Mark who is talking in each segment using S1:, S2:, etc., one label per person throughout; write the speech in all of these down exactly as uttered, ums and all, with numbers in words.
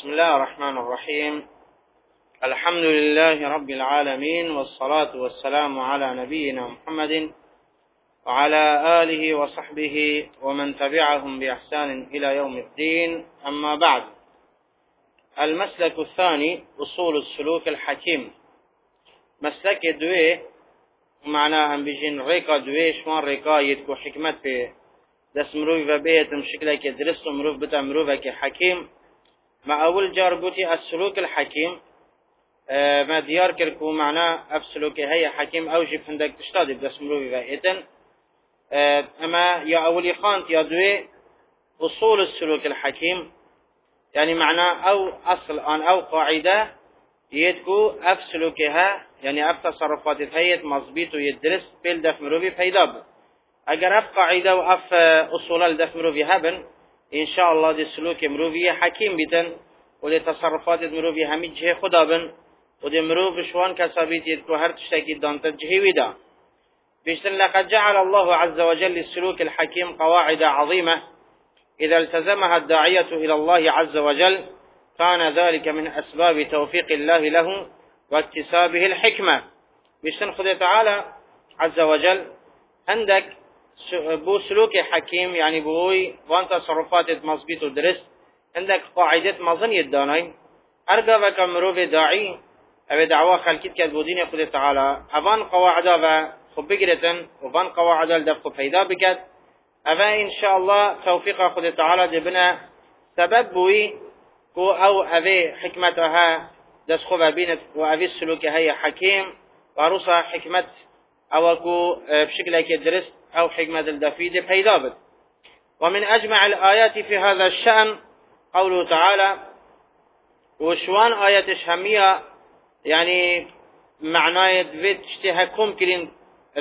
S1: بسم الله الرحمن الرحيم. الحمد لله رب العالمين، والصلاة والسلام على نبينا محمد وعلى آله وصحبه ومن تبعهم بإحسان إلى يوم الدين. أما بعد، المسلك الثاني أصول السلوك الحكيم. مسلك دوي معناها بيجين ريكا دوي شمان ريكا يتكو حكمت في دس مروف وبيت مشكلة درست مروف بتا مروفك حكيم. ما أول جار قوتي السلوك الحكيم آه ما ديار كركو معناه السلوك هي حكيم أوجب عندك تشتادي بدس مروفي وإيتن آه أما يا أولي خانت يا دوي أصول السلوك الحكيم، يعني معناه أو أصل أن أو قاعدة يتكو أف سلوكها، يعني أف تصرفات هيت مظبيط ويدرس بيل دف مروفي فيداب. أجر أف قاعدة وأف أصول الدف مروفي هبن إن شاء الله دي سلوك مروفي حكيم بيتن، ودي تصرفات مروفي همي جهة خدا بن، ودي مروف شوان كسابيت يتكو هر تشتاكي دانتا جهة ودا بيشتن. لقد جعل الله عز وجل السلوك الحكيم قواعد عظيمة إذا التزمها الداعية إلى الله عز وجل كان ذلك من أسباب توفيق الله له واكتسابه الحكمة. بيشتن خدا تعالى عز وجل عندك بو سلوك حكيم، يعني بوي وان تصرفات مظبوط ودرس عندك قاعدة مظن يداناي أرجع وكمروف داعي أبي دعوة خلقت كذبودين خدا تعالى أبان قواعده و خب بجرتن وبان قواعده لدفق فيدا بكت أبا إن شاء الله توفيق خدا تعالى جبنا سبب بوي كو أو أبي حكمتها دس خبا بينت وأبي السلوك هي حكيم وروسا حكمت أو كو بشكل كدرس أو حكمة الدفيد بيدابت. ومن أجمع الآيات في هذا الشأن قوله تعالى، وشوان آيات شهمية يعني معناه بيت اشتهاكم كلين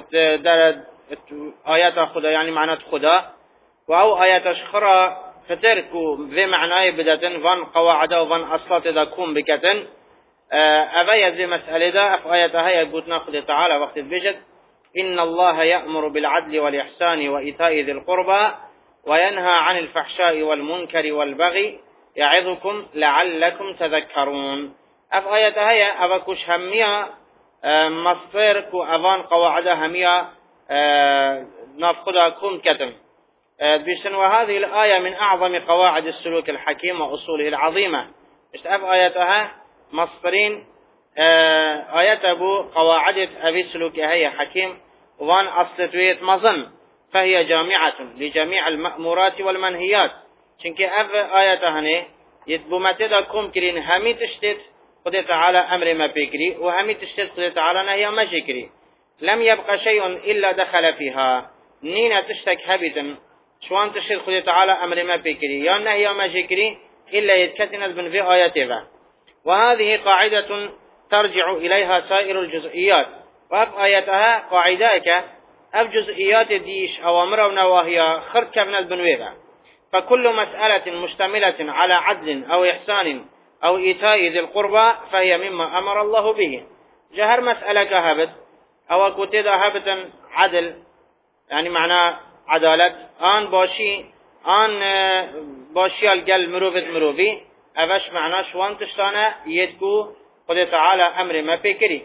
S1: آيات خدا، يعني معناه خدا، وأو آيات أشخرى فتركوا ذي معناه بداتن فان قواعده وفان أصلات دا كوم بكتن أبايا ذي مسألة دا في آياتها يقولنا خدا تعالى وقت البجد إن الله يأمر بالعدل والإحسان وإيتاء ذي القربى وينهى عن الفحشاء والمنكر والبغي يعظكم لعلكم تذكرون. أف آياتها هي أبكش همية مصير كو أفان قواعدها همية نافقدها كون كتم بيشن. وهذه الآية من أعظم قواعد السلوك الحكيم وأصوله العظيمة. أف آياتها مصرين آيات أبو قواعد أبي السلوك هي حكيم وان أصلتوية مظن، فهي جامعة لجميع المأمورات والمنهيات. چونك أف آيات هنه يتبو متدا كم كرين همي تشتت خد تعالى أمر ما بيكري وهمي تشتت خد تعالى نهي ما شكري. لم يبقى شيء إلا دخل فيها. نينا تشتك هبتا شوان تشتت خد تعالى أمر ما بيكري يا نهي ما شكري إلا يتكتنز من في آياتها. وهذه قاعدة ترجع إليها سائر الجزئيات. وأف آياتها قاعدة أف جزئيات ديش أوامر ونواهي خرد كبنت بنويها. فكل مسألة مشتملة على عدل أو إحسان أو إيتاء ذي القربى فهي مما أمر الله به. جهر مسألة كهبت أو كتد هبتا عدل، يعني معنى عدالة آن باشي آن باشي الجل مروفت مروفي أفش معنى شوان تشتانا يدكو قد تعالى أمر ما بكري.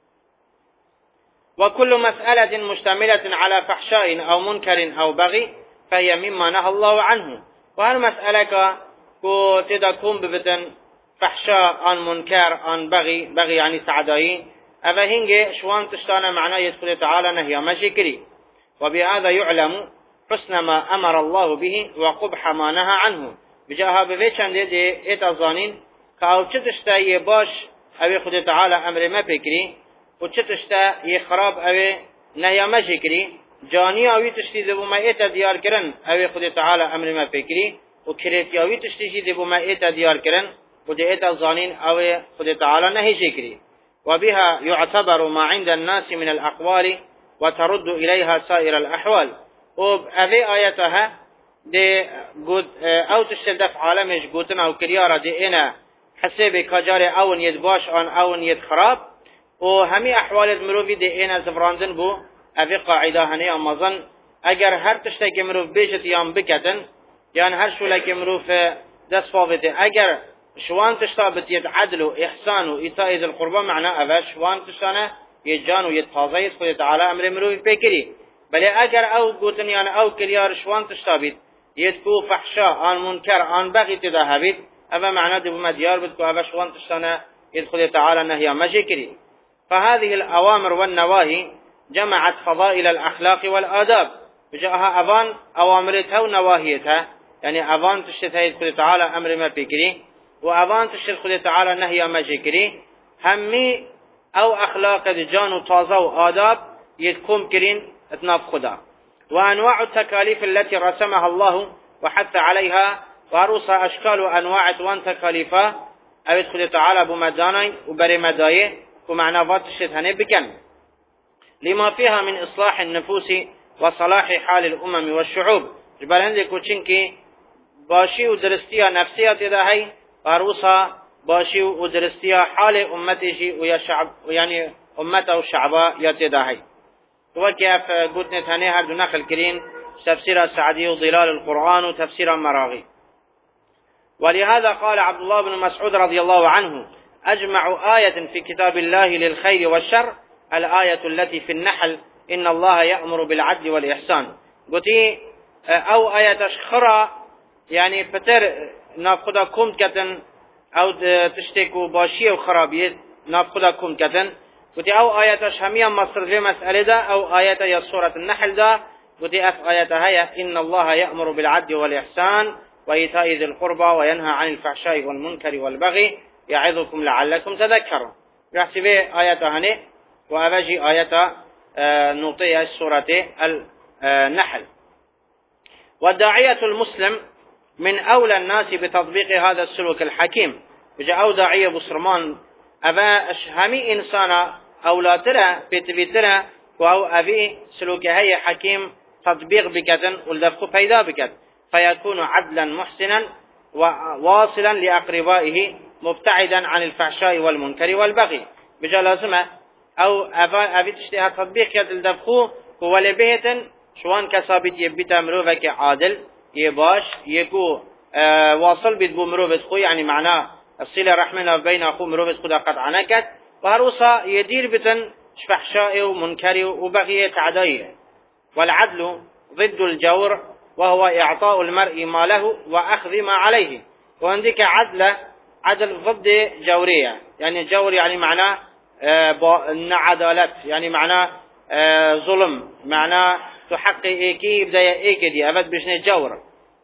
S1: وكل مسألة مشتملة على فحشاء أو منكر أو بغي فهي مما نهى الله عنه. وهالمسألة كو تدكم ببتن فحشاء عن منكر عن بغي، بغي يعني سعدائي أفهنج شوان تشتانا معناه يدخل تعالى نهي ما شكري. وبهذا يعلم حسن ما أمر الله به وقبح ما نهى عنه. بجاها بفيشان دي دي اتظانين كأو چتشتا يباش أبي خد تعالى أمر ما بكري وچتشتا يخراب أبي نهي ما شكري. جاني أوي تشتي دبو ما إيتا ديار كرن أوي خد تعالى أمر ما فكري، وكريتي أوي تشتي دبو ما إيتا ديار كرن ودي إيتا ظانين أوي خد تعالى نهي شكري. وبها يعتبر ما عند الناس من الأقوال وترد إليها سائر الأحوال. وبأبي آياتها دي قد أو تشتدف عالمش قوتنا وكريارة دي إنا حسيبي كجاري أون يدباش أن أون يدخراب، وهمي أحوال المروفي دي إنا زفراندن بو أبي قاعدة هني أمازن أجر هر تشتكي مروف بيجت يام بكتن، يعني هر شو لك مروف دست فاوته. أجر شوان تشتابت يد عدل وإحسان وإيتاء ذي القربى معنى أبا شوان تشتانه يجان ويتفاضي خد تعالى أمر مروي بكري بل أجر أو قوتن يعني أو كريار شوان تشتابت يتكو فحشاء آن منكر آن بغي تذهبت أبا معنى دب مديار بتكو أبا شوان تشتانه يدخل تعالى نهي مجكري. فهذه الأوامر والنواهي جمعت فضائل الأخلاق والآداب جاءها أبان أوامرتها ونواهيتها يعني أبان تشتها يدخل تعالى أمر ما بكري وأبان تشتها تعالى نهي مجكري همي أو أخلاق جان وطازة وآداب يتكون كرين اتناف خدا. وأنواع التكاليف التي رسمها الله وحث عليها وأروسها أشكال وأنواع وان تكاليفها أو يدخل تعالى بمداني وبرمدايه ومعنى فات الشتهني بكن لما فيها من إصلاح النفوس وصلاح حال الأمم والشعوب جبال عندك وشنكي باشي ودرستيها نفسية تداهي وأروسها باشي ودرستيها حال أمته ويا شعب يعني أمته وشعبها يتداهي. وكيف قلت نتهني هردو نخل كرين تفسير السعدي وظلال القرآن وتفسير المراغي. ولهذا قال عبد الله بن مسعود رضي الله عنه أجمع آية في كتاب الله للخير والشر الآية التي في النحل إن الله يأمر بالعدل والإحسان. قلت أو آية أشخرى يعني فتر نافقدا كوم كتن أو تشتكوا باشية وخرابية نافقدا كوم كتن. قلت أو آية شهمية مصر في مسألة دا أو آية يا سورة النحل دا قلت أف آية هي إن الله يأمر بالعدل والإحسان وإيتاء ذي القربى وينهى عن الفحشاء والمنكر والبغي يعظكم لعلكم تذكروا. يحسب آية هني وأبجي آية نوطية سورة النحل. والداعية المسلم من أولى الناس بتطبيق هذا السلوك الحكيم. وجاء أو داعية بصرمان أبا همي إنسان أولا ترى بتبترى وأو أبي سلوك هي حكيم تطبيق بكتن والدفق فيدا بكت فيكون عدلا محسنا وواصلا لأقربائه مبتعدا عن الفحشاء والمنكر والبغي. بجا لازمه أو أبا أبي تشتها تطبيق كت الدفق هو لبيتا شوان كسابت يبتا مروفك عادل يباش يكو آه واصل بيتبو مروفت خو يعني معناه الصلة رحمنا بين أخو مروفت خدا قد عنكت وهروسا يدير بتن فحشاء ومنكر وبغي تعديه. والعدل ضد الجور وهو إعطاء المرء ما له وأخذ ما عليه. وعندك عدل عدل ضد جورية يعني جور يعني معناه آه عدالة يعني معناه آه ظلم معناه تحقق إيكي بدأ إيكي دي أبد بجنة جور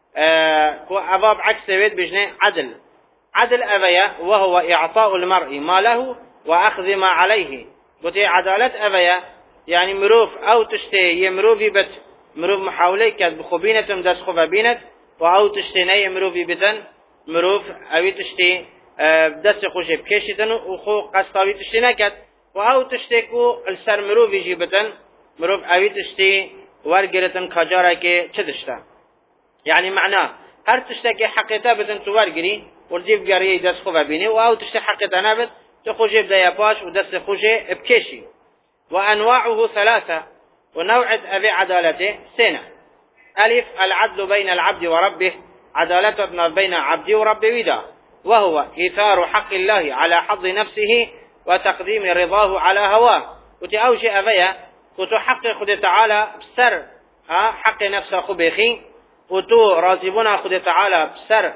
S1: آه أباب عكس بيت بجنة عدل. عدل أبيا وهو إعطاء المرء ما له وأخذ ما عليه. قلت عدالة أبيا يعني مروف أو تشتي يمروفي بت مروف محاولة كد بخبينة مدس خفابينة وأو تشتي يمروفي بتن مروف أو تشتي بدس خوش بكشتن وخو قصاوي تشتي نكت وأو تشتيكو السر مروفي جيبتن مروف أو تشتي ورقرتن خجارة كي تشتشتا يعني معناه هر تشتكي حقيقة بتن تورقري ورجيب جاري دس خفابيني وأو تشتي حقيقة نابت تخوشي بدايا باش ودس خوشي بكشي. وأنواعه ثلاثة ونوع أبي عدالته سنة. ألف العدل بين العبد وربه عدالتنا بين عبد ورب ودا وهو إيثار حق الله على حظ نفسه وتقديم رضاه على هواه. وتأوشي أبيا وتحقق خد تعالى بسر حق نفسه خبيخي وتو رازبنا خد تعالى بسر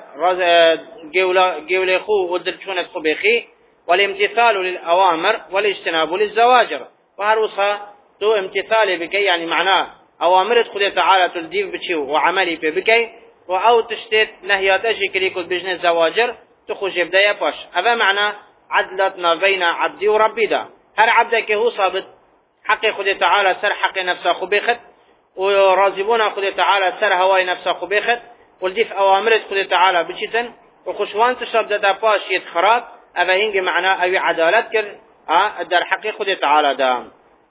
S1: جولي خو ودرشونة خبيخي والامتثال للأوامر والاجتناب للزواجر. وهروسا تو امتثال بكي يعني معناه أوامر خد تعالى تلديف بشيو وعملي بكي وأو تشتت نهيات أشي كريكو بجن الزواجر تخوش بداية باش. هذا معنى عدلتنا بين عبدي وربي دا هر عبدك هو صابت حق خد تعالى سر حق نفسه خبيخت ورازبونا خد تعالى سر هواي نفسه خبيخت والديف أوامر خد تعالى بشيتن وخشوان تشرب دا باش يتخراب. هذا هنجي معناه أي عدالت كر اه در حق خد تعالى دا.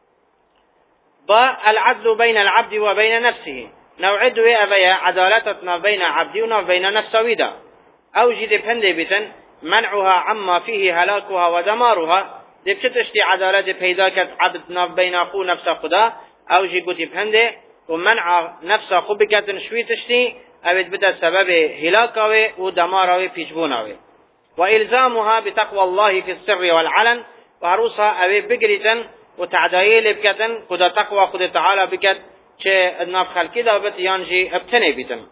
S1: با العدل بين العبد وبين نفسه نوعد أبيا عدالتنا بين عبدي وبين نفسه ودا أو جد بهندي بتن منعها عما فيه هلاكها ودمارها. دي بتشتي عدالة بيداكت عبدنا بين أخو نفسه خدا أو جي قتي بهندي ومنع نفسه خبكت شوي تشتي أبد بدا سبب هلاكه ودماره بيجبونه. وإلزامها بتقوى الله في السر والعلن وهروسها أبي بقريتن وتعدايل بكتن كده تقوى خد تعالى بكت شيء النفخل كده بتيانجي ابتني بتن.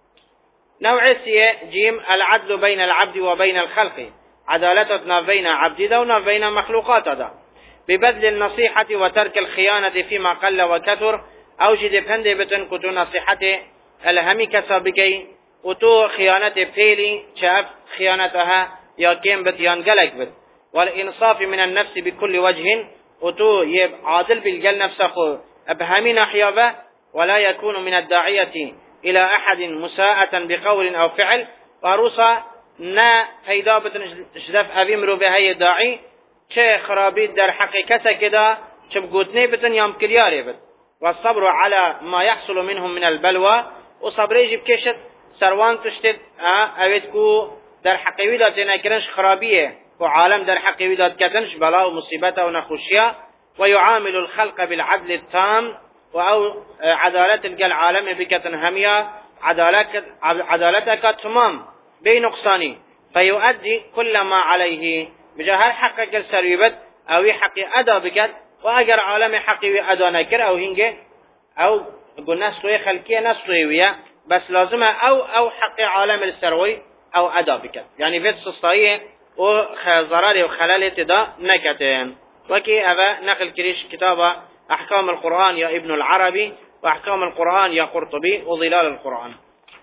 S1: نوع سي جيم العدل بين العبد وبين الخلق، عدالتنا بين عبد ونا بين مخلوقات دا ببذل النصيحة وترك الخيانة فيما قل وكثر، أوجد بهند بتن كتو نصيحته الهمي كسابقي وتو خيانة بيلي شاف خيانتها يا كيم بتيان قلق بت، والإنصاف من النفس بكل وجه وتو يب عادل بالجل نفسه أبهمي نحيابه، ولا يكون من الداعية إلى أحد مساءة بقول أو فعل، وروسا نا فيدا بتنجدف أبيمرو بهاي الداعي چه خرابيت در حقيقة كده چبقوتني بتن يام كلياري بت، والصبر على ما يحصل منهم من البلوى وصبري جب كشت سروان تشتد اويتكو در حقيقة تنكرنش خرابية وعالم در حقيقة كتنش بلا ومصيبة ونخوشية، ويعامل الخلق بالعدل التام أو عدالة الجل عالم بكتن همية عدالتك عدالتك تمام بين نقصاني، فيؤدي كل ما عليه بجهر حق جل سريبت أو حق أدا بكت، وأجر عالم حقي أدا نكر أو هنجة أو قلنا نسوي خلقية نسوية بس لازم أو أو حق عالم السروي أو أدا بكت، يعني بيت صصائية وخزرار وخلال تدا نكتين. وكي أبا نقل كريش كتابة أحكام القرآن يا ابن العربي وأحكام القرآن يا قرطبي وظلال القرآن.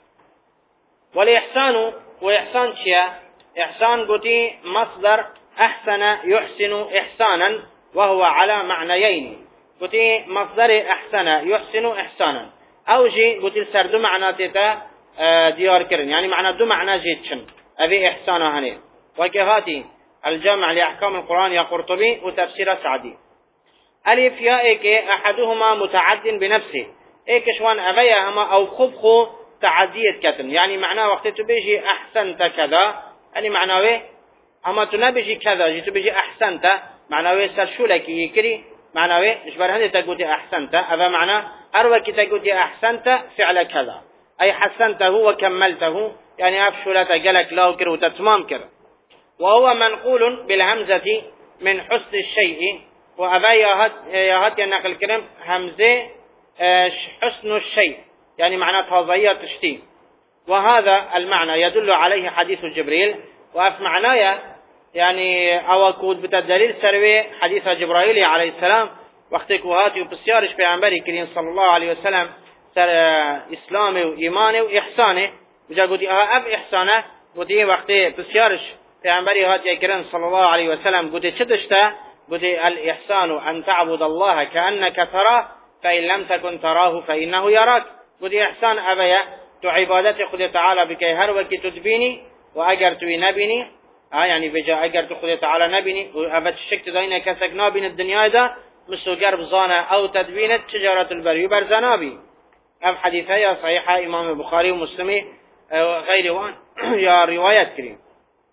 S1: والإحسان وإحسان شيء إحسان قتي مصدر أحسن يحسن إحسانا وهو على معنيين، قتي مصدر أحسن يحسن إحسانا أو جي قتي سرد معنى تتا ديار كرن، يعني معنى دو معنى جيتشن أبي إحسانا هني. وكهاتي الجامع لأحكام القرآن يا قرطبي وتفسير سعدي. ألف يا إيك أحدهما متعد بنفسه، إيك شوان أبيا هما أو خبخو تعدية كتن، يعني معناه وقت تبيجي أحسنت كذا يعني معناه أما تنبيجي كذا جي تبيجي أحسنت معناه سرشو لك يكري معناه إشبار هندي تقولي أحسنت هذا معناه أروى كي تقولي أحسنت فعل كذا أي حسنته وكملته، يعني أفشلت قلك لا كر وتتمام كر. وهو منقول بالهمزة من حسن الشيء، وأبا يهات ينقل الكلام همزة حسن الشيء يعني معنى تضييع تشتي، وهذا المعنى يدل عليه حديث جبريل. وأف معناه يعني أوكود بتدليل سروي حديث جبرائيل عليه السلام وقت كوهاتي وبسيارش بيعنبري كريم صلى الله عليه وسلم سر إسلامي وإيماني وإحساني وجا قلتي أف إحسانه قلتي وقت بسيارش بيعنبري هاتي كريم صلى الله عليه وسلم قلتي شدشته قلتي الإحسان أن تعبد الله كأنك تراه فإن لم تكن تراه فإنه يراك. قلتي إحسان أبيا تعبادتي خذ تعالى بكي هر وكي تدبيني وأجر توي نبيني آه يعني بجا أجر تخذ تعالى نبيني وأبت الشكت دينا كسك نابين الدنيا إذا مسو قرب زانا أو تدبينة شجرة البري برزنابي. أف حديثة صحيحة إمام البخاري ومسلمي غير وان يا روايات كريم.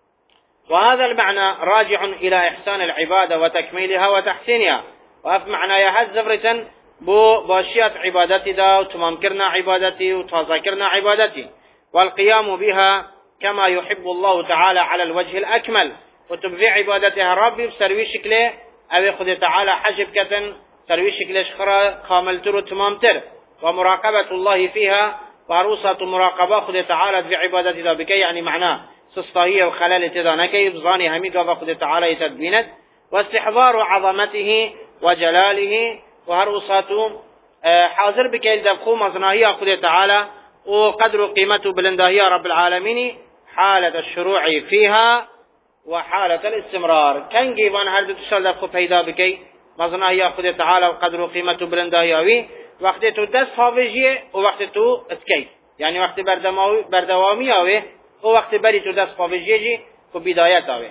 S1: وهذا المعنى راجع إلى إحسان العبادة وتكميلها وتحسينها. وأف معنى يهز زفرة بو باشيات عبادتي دا وتمام كرنا عبادتي وتذاكرنا عبادتي والقيام بها كما يحب الله تعالى على الوجه الأكمل، وتبذي عبادتها ربي بسروي شكله أو خذ تعالى حجب كتن سروي شكله شخرا كامل تر وتمام تر، ومراقبة الله فيها وعروسة مراقبة خذ تعالى في عبادتها بكي يعني معناه سستاهية وخلال تدانكي بظاني هميقا وخذ تعالى تدبينت، واستحضار عظمته وجلاله وهرؤساته حاضر بكي الدفخو مصناهية خذ تعالى وقدر قيمته بلندهية رب العالمين حالة الشروع فيها وحالة الاستمرار. كان جيبان هل تشال دفخو فيدا بكي مصناهية خذ تعالى وقدر قيمته بلندهية وقت تو دست حافظية ووقت تو اتكي يعني وقت بردوامي اوه ووقت بري تو دست حافظية جي كبدايات اوه.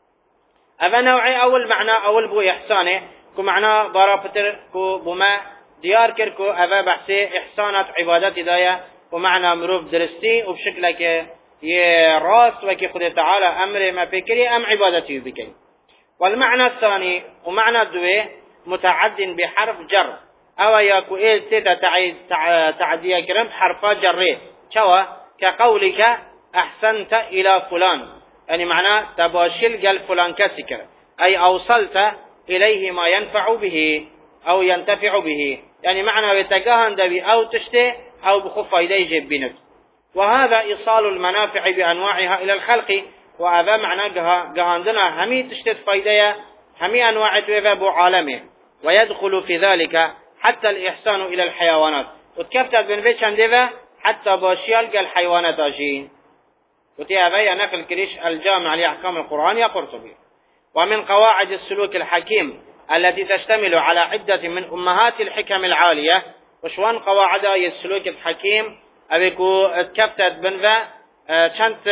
S1: اما نوعي اول معنى اول بو احسانه كو معنى ضرافتر كو بما ديار كر كو ابا بحثي احسانات عبادات دايا ومعنى مروف درستي وبشكلك يراس وكي خد تعالى امر ما فكري ام عبادتي بكي. والمعنى الثاني ومعنى الدوي متعد بحرف جر او يكو ايه تيتا تعديه كرم حرف جر شوا كقولك احسنت الى فلان يعني معناه تباشل قال فلان كسكر أي أوصلت إليه ما ينفع به أو ينتفع به، يعني معنى بتجاهن دبي أو تشتي أو بخف إليه جيب بنفس. وهذا إيصال المنافع بأنواعها إلى الخلق، وهذا معنى جهاندنا همي تشتت فايدة همي أنواع توفى عالمه، ويدخل في ذلك حتى الإحسان إلى الحيوانات، وتكفتت بن بيت شندفة حتى باشيال الحيوانات أجين. وتيابي نفل كريش الجامع لأحكام القرآن يا قرطبي. ومن قواعد السلوك الحكيم التي تشتمل على عدة من أمهات الحكم العالية، وشوان قواعد السلوك الحكيم أبيكو تكفتت بنفا كانت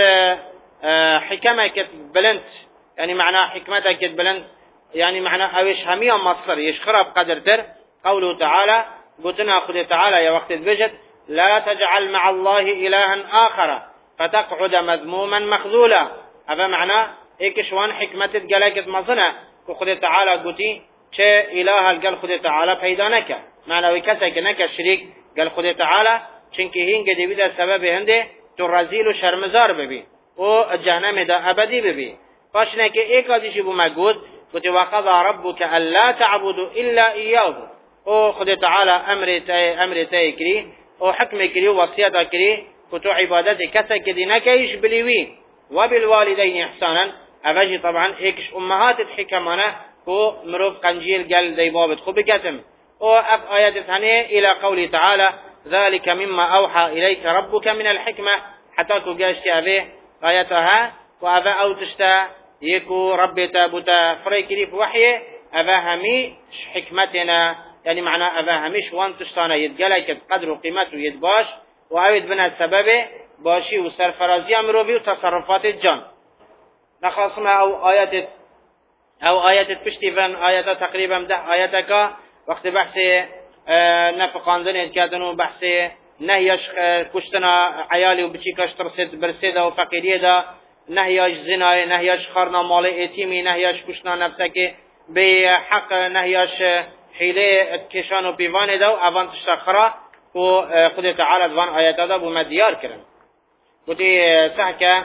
S1: حكمة بلنت، يعني معنى حكمتك بلنت، يعني معنى أويش همية مصر يشخرب قدر تر. قوله تعالى قلتنا خذ تعالى يا وقت البجد لا تجعل مع الله إلها آخر فتقعد مذموما مخذولا. هذا معنى إيكشوان حكمتك جلكت مصنع وخذ تعالى قلتي شيء إله قال خذ تعالى فيدانك معنى ويكسك نك الشريك قال خذ تعالى شنكهين قد يبدأ سبب هنده ترزيل شرمزار ببي وجهنم دا أبدي ببي. فاشنك إيك هذا شيء بمجهود قلت وقضى ربك ألا تعبدوا إلا إياه، او خذ تعالى أمر تاي أمر تاي كري او حكم كري وصية كري كتو عبادتي كسك دينك يش بليوي. وبالوالدين إحسانا أفجي طبعا إيكش أمهات الحكمانة كو مروف قنجيل قال دي بابت خو بكتم. وأف آيات ثانية إلى قوله تعالى ذلك مما أوحى إليك ربك من الحكمة، حتى كو قاشتي أبيه آياتها وأفا أو تشتا يكو ربي تابوتا فريكري في وحيه أفا همي حكمتنا، يعني معنى أفا هميش وان تشتانا يتقلق قدر وقيمته يتباش وأويد بنا السبب باشي وسرفرازي أمروبي وتصرفات الجان. نخاصنا أو آيات أو آيات البشتفان آيات تقريبا ده آياتك وقت بحثي اه نفقان ذنين كادنو بحثي نهيش كشتنا عيالي وبشيكاش ترسد برسيدة وفقيرية ده، نهيش زنا، نهيش خارنا مال ايتيمي، نهيش كشنا نفسك بحق، نهيش حيلة كشان وبيفان ده وأفان تشتخرا وخد تعالى دوان آيات ده بمديار كرم. ودي سحكة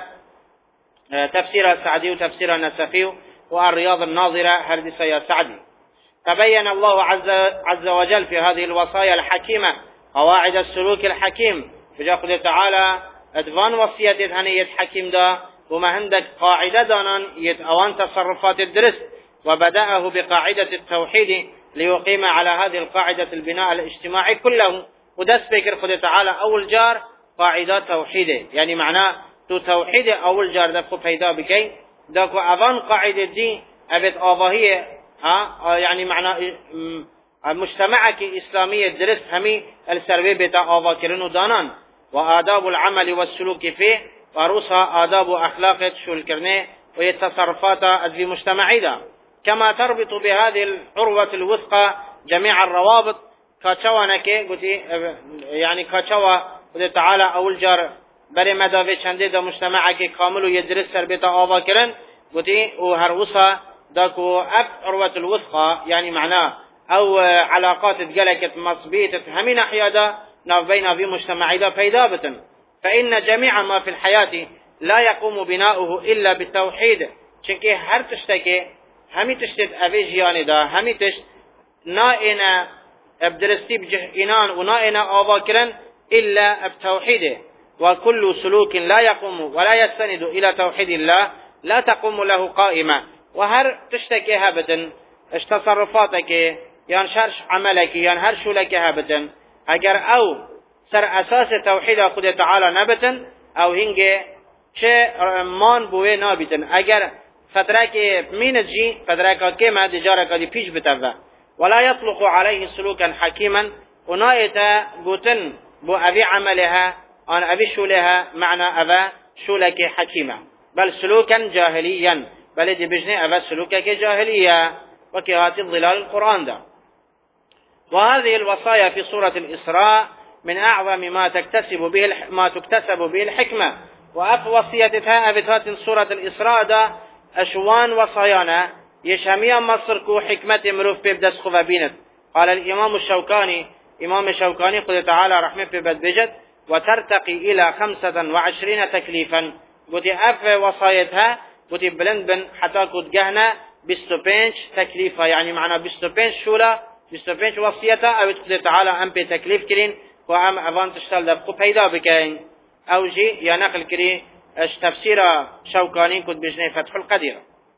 S1: تفسير السعدي وتفسير النسفي والرياض الناظرة هردسة يا سعدي. تبين الله عز, عز وجل في هذه الوصايا الحكيمة قواعد السلوك الحكيم، فجاء تعالى ادوان وصية هنية حكيم دا وما عندك قاعدة دانا يتأوان تصرفات الدرس، وبدأه بقاعدة التوحيد ليقيم على هذه القاعدة البناء الاجتماعي كله. ودس بكر خد تعالى أول جار قاعدة توحيد، يعني معناه تو توحيد أول جار دفق فيدا بكي داكو أفان قاعدة دي أبت آضاهية ها، يعني معنى مجتمعك إسلامية درس همي السربي بتا آضا كرنو دانان، وآداب العمل والسلوك فيه وروسها آداب أخلاق شول كرنه ويتصرفات أذي مجتمعي دا، كما تربط بهذه العروة الوثقى جميع الروابط كاتشوانك قلتي يعني كاتشوا قلت تعالى أول جار بري مدافع چنده دا مجتمعك كامل يدرس سربيتا آضا كرن قلتي وهروسها داكو أف عروة الوثقى، يعني معناه أو علاقات تجلكت مصبيتة همين أحيادا نافينا في مجتمعي دا فيدابة. فإن جميع ما في الحياة لا يقوم بناؤه إلا بالتوحيد، چنكي هر تشتكي همي تشتت أبي جياني دا همي تشت نائنا ابدرستي بجه إنان ونائنا آذاكرا إلا بتوحيده. وكل سلوك لا يقوم ولا يستند إلى توحيد الله لا تقوم له قائمة. وهر تشتكي هابدا اش تصرفاتك يعني شرش عملك يعني هر شو لك هابدا اگر او سر اساس توحيد خود تعالى نبتا او هنگه چه مان بوه نابتا اگر فترك من جي فترك كما دجارك دي پیش بتوا ولا يطلق عليه سلوكا حكيما ونائتا قوتن بو ابي عملها ان ابي شولها معنى ابا شولك حكيما بل سلوكا جاهليا بل دي بجني ابا سلوكك جاهليا وكهات الظلال القرآن ده. وهذه الوصايا في سورة الإسراء من أعظم ما تكتسب به ما تكتسب به الحكمة. وأف وصيتها أبتات سورة الإسراء ده أشوان وصايانا يشهميا مصركو حكمة مروف بيبدس خفابينت. قال الإمام الشوكاني إمام الشوكاني قل تعالى رحمه ببد بجد وترتقي إلى خمسة وعشرين تكليفا قلت أف وصايتها قلت بلند بن حتى كنت جهنا بستوبينش تكليفها يعني معنا بستوبينش شولا بستوبينش وصيتها أو تقول تعالى أم بتكليف كرين وأم أفان تشتغل دبقو بيدا بكين أو جي يا نقل كري اش تفسير شوكاني كنت بجني فتح القدير.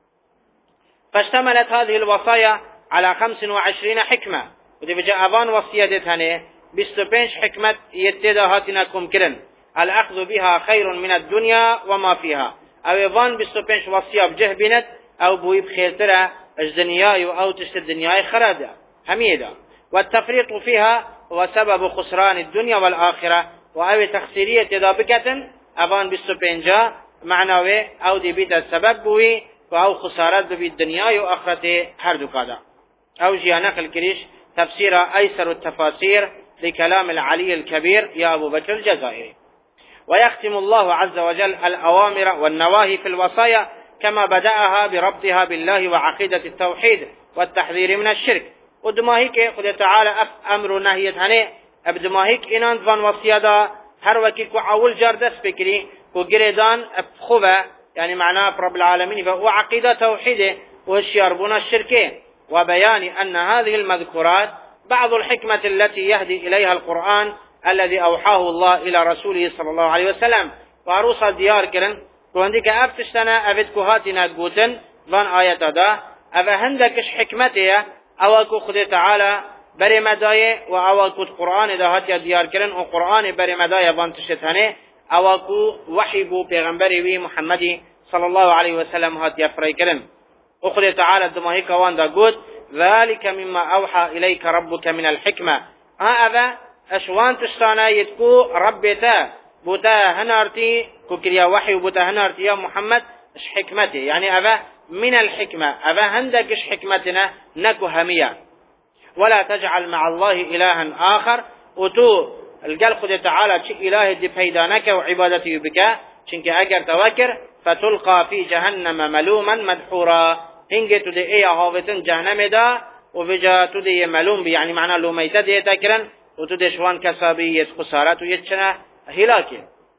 S1: فاشتملت هذه الوصايا على خمس وعشرين حكمة ودي بجاء أفان وصيتها بستوبينش حكمة يتداهاتناكم كرن الأخذ بها خير من الدنيا وما فيها أو يفان بستوبينش وصية بجه بنت أو بويب خيرترة الدنيا أو تشت الدنيا خرادة حميدة والتفريط فيها هو سبب خسران الدنيا والآخرة وأو تخسيرية تدابكة أفان بستوبينجا معنوي أو دي بيت السبب بوي أو خسارات بي الدنيا وآخرته هردو كذا أو جيانا الكريش تفسير أيسر التفاسير لكلام العلي الكبير يا أبو بكر الجزائري. ويختم الله عز وجل الأوامر والنواهي في الوصايا كما بدأها بربطها بالله وعقيدة التوحيد والتحذير من الشرك. ودماهيك خد تعالى أف أمر نهية هني أبدماهيك إنان فان وصيادا هر وكي كو عول جاردس بكري كو جريدان أبخوبة يعني معناه رب العالمين وعقيدة توحيده وهشياربون الشركين وبيان أن هذه المذكورات بعض الحكمة التي يهدي إليها القرآن الذي أوحاه الله إلى رسوله صلى الله عليه وسلم وعروس الديار كرن وعندك أفتشتنا أفتكو هاتنا قوتن فان آية دا أفهندكش حكمته أوكو خد تعالى بري مداية وأوكو القرآن دا هاتيا ديار كرن وقرآن بري مداية فان تشتهنه أوكو وحيبو پیغمبری وی محمد صلى الله عليه وسلم هاتيا فري كرن وخد تعالى دماهيك وان دا قوت ذلك مما أوحى إليك ربك من الحكمة ها أبا أشوان تشتانا يتكو ربتا بوتا هنارتي كوكريا وحي وبوتا هنارتي يا محمد اش حكمته يعني أبا من الحكمة أبا هندك اش حكمتنا نكو همية ولا تجعل مع الله إلها آخر وتو القل خد تعالى شي إله دي بيدانك وعبادته بك شنك أجر توكر فتلقى في جهنم ملوما مدحورا هنجي تدي ايه هافتن جهنم دا وفجا تدي ملوم بي يعني معنى لو ميتا دي تكرن وتدي شوان كسابية خسارات ويتشنا هلاكي.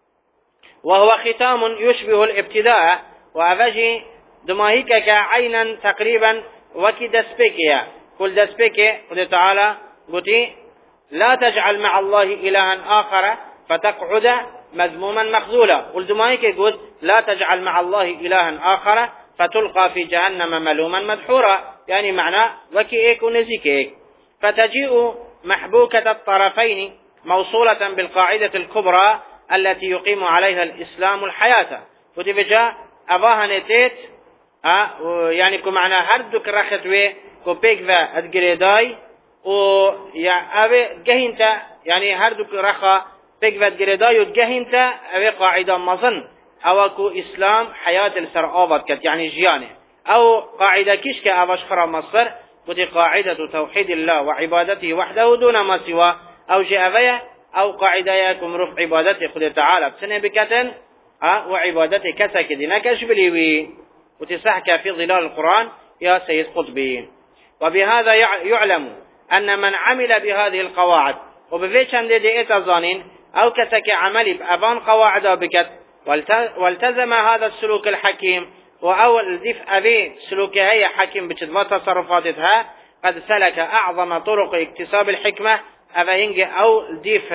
S1: وهو ختام يشبه الابتداء وأفجي دماهيك كعينا تقريبا وكي دسبكيا كل دسبكي قل تعالى قلت لا تجعل مع الله إلها آخر فتقعد مذموما مخذولا. قل دماهيك قلت لا تجعل مع الله إلها آخر فتلقى في جهنم ملوما مدحورا يعني معنى وكي ايك ونزيك ايك. فتجيء محبوكة الطرفين موصولة بالقاعدة الكبرى التي يقيم عليها الإسلام الحياة فتفجاء أباها نتيت أه يعني كو معنى هردك رختوي كو بيكفا ادقريداي و يا أبي جهنتا يعني هردك رخا بيكفا ادقريداي وجهنتا أبي قاعدة مظن أو كو إسلام حياة السرعابات كت يعني جيانه أو قاعدة كشك أبشخر مصر ودي قاعدة توحيد الله وعبادته وحده دون ما سوى أو جاء أو قاعدة يكم رفع عبادته خد تعالى بسنة بكتن أه وعبادته كسك دينك أشبليوي وتسحك في ظلال القرآن يا سيد قطبي. وبهذا يعلم أن من عمل بهذه القواعد وبفيشان دي دي اتظانين أو كسك عملي بأبان قواعد بكت والتزم هذا السلوك الحكيم وأول ذف أبي سلوك هي حكيم بجدوات تصرفاتها قد سلك أعظم طرق اكتساب الحكمة أبينج أو ذف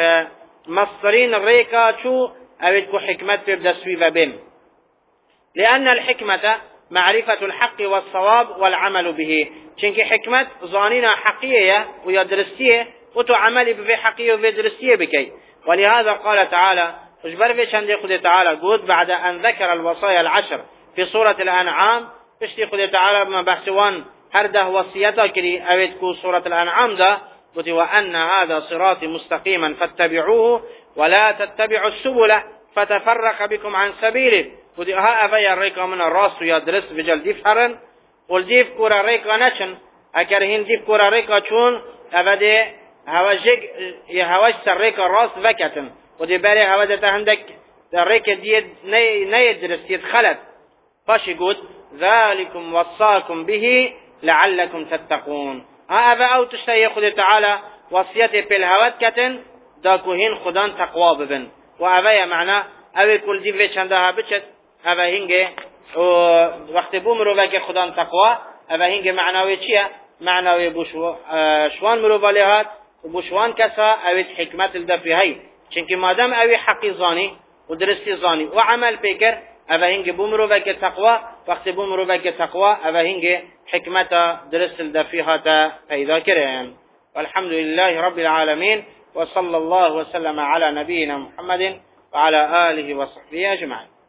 S1: مصرين الريكا شو أبيتكو حكمة بردسوية بين لأن الحكمة معرفة الحق والصواب والعمل به شنك حكمة ظاننا حقيقية ويدرسية وتعمل بفي حقيقية ويدرسية بكي. ولهذا قال تعالى اجبر في شندي قد تعالى قد بعد أن ذكر الوصايا العشر في سورة الأنعام اشتي قد تعالى بما بحثوان هرده وصيته كري أبيتكو سورة الأنعام ده قد وأن هذا صراطي مستقيما فاتبعوه ولا تتبعوا السبل فتفرق بكم عن سبيله. قد ها أبي الريكا من الراس يدرس بجل ديف حرن والديف كورا ريكا نشن أكرهين ديف كورا ريكا چون أبدي هواجك يهواج سر ريكا الراس فكتن ودي بالي هواجة عندك الريكا دي نيدرس يتخلت فاش يقول ذلكم وصاكم به لعلكم تتقون. ها أبا أو تشتهي خد تعالى وصيتي في الهوات كتن داكوهين خدان تقوى ببن وأبايا معنا أبي كل دي في چندها بچت اوه هنگه وقت بو مروفه که خدا تقوا اوه هنگه معناوی چیه؟ معناوی بوشوان مروفه لهات و بوشوان کسا اوید حکمت الدفی هی چنکه مادم اوی حقی زانی و درستی زانی و عمل پیکر اوه هنگه بو مروفه که تقوا وقت بو مروفه که تقوا اوه هنگه حکمت درست الدفی هاتا پیدا کرن. والحمد لله رب العالمين وصلى الله وسلم على نبينا محمد وعلى آله وصحبه أجمعين.